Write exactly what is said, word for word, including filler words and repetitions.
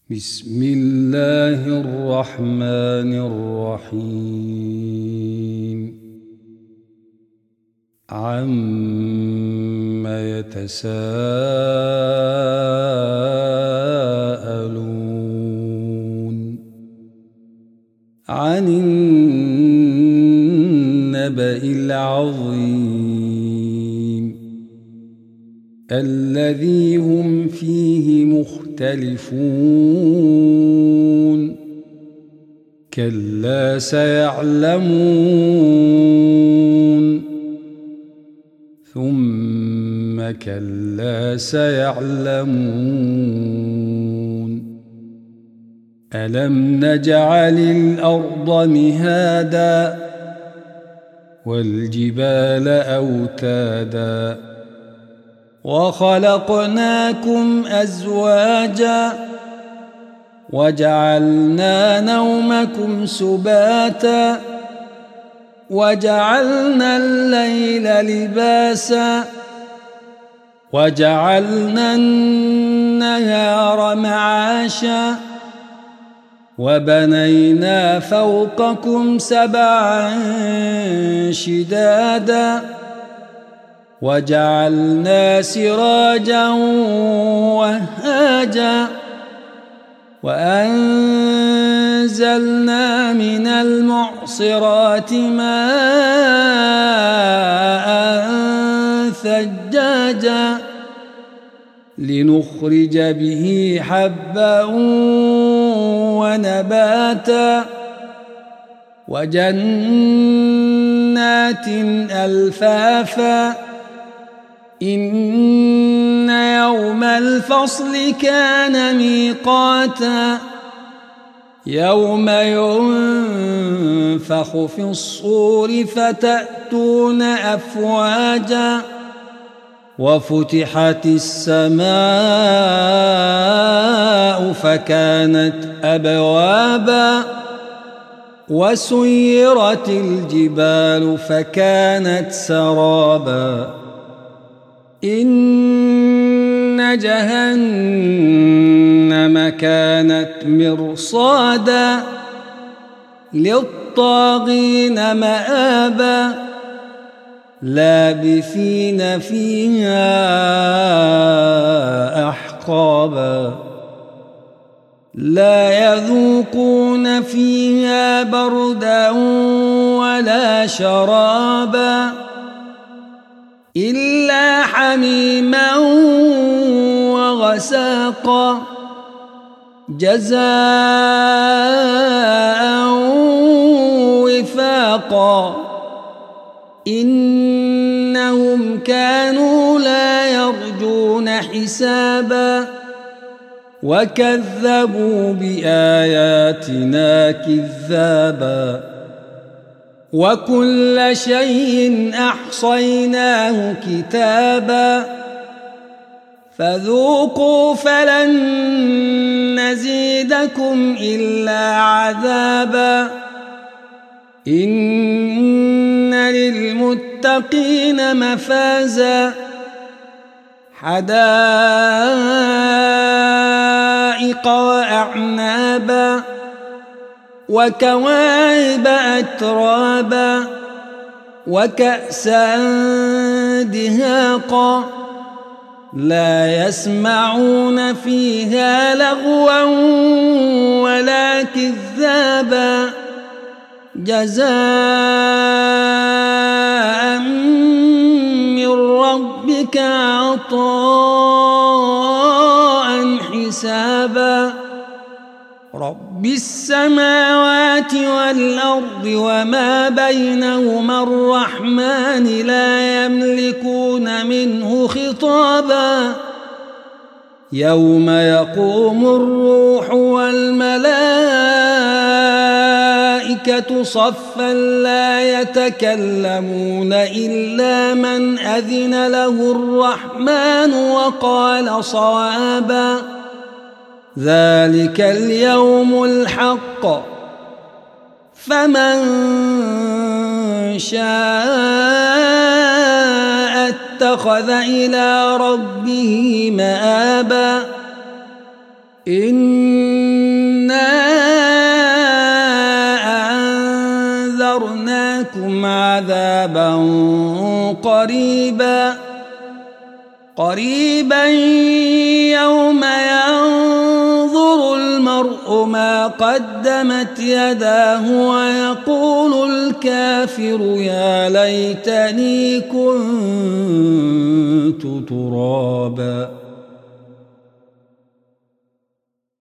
بسم الله الرحمن الرحيم عم يتساءلون عن النبأ العظيم الذي هم فيه مختلفون كلا سيعلمون ثم كلا سيعلمون ألم نجعل الأرض مهادا والجبال أوتادا وخلقناكم أزواجا وجعلنا نومكم سباتا وجعلنا الليل لباسا وجعلنا النهار معاشا وبنينا فوقكم سبعا شدادا وجعلنا سراجا وهاجا وأنزلنا من المعصرات ماء ثجاجا لنخرج به حبا ونباتا وجنات ألفافا إن يوم الفصل كان ميقاتا يوم ينفخ في الصور فتأتون أفواجا وفتحت السماء فكانت أبوابا وسيرت الجبال فكانت سرابا إن جهنم كانت مرصادا للطاغين مآبا لابثين فيها أحقابا لا يذوقون فيها بردا ولا شرابا إلا حميما وغساقا جزاء وفاقا إنهم كانوا لا يرجون حسابا وكذبوا بآياتنا كذابا وكل شيء أحصيناه كتابا فذوقوا فلن نزيدكم إلا عذابا إن للمتقين مفازا حدائق وأعنابا وكواعب أترابا وكأسا دهاقا لا يسمعون فيها لغوا ولا كذابا جزاء من ربك عطاء حسابا رب السماوات والأرض وما بينهما الرحمن لا يملكون منه خطابا يوم يقوم الروح والملائكة صفا لا يتكلمون إلا من أذن له الرحمن وقال صوابا ذلك اليوم الحق فمن شاء اتخذ إلى ربه مآبا إن عذابا قريبا قريبا يوم ينظر المرء ما قدمت يداه ويقول الكافر يا ليتني كنت ترابا.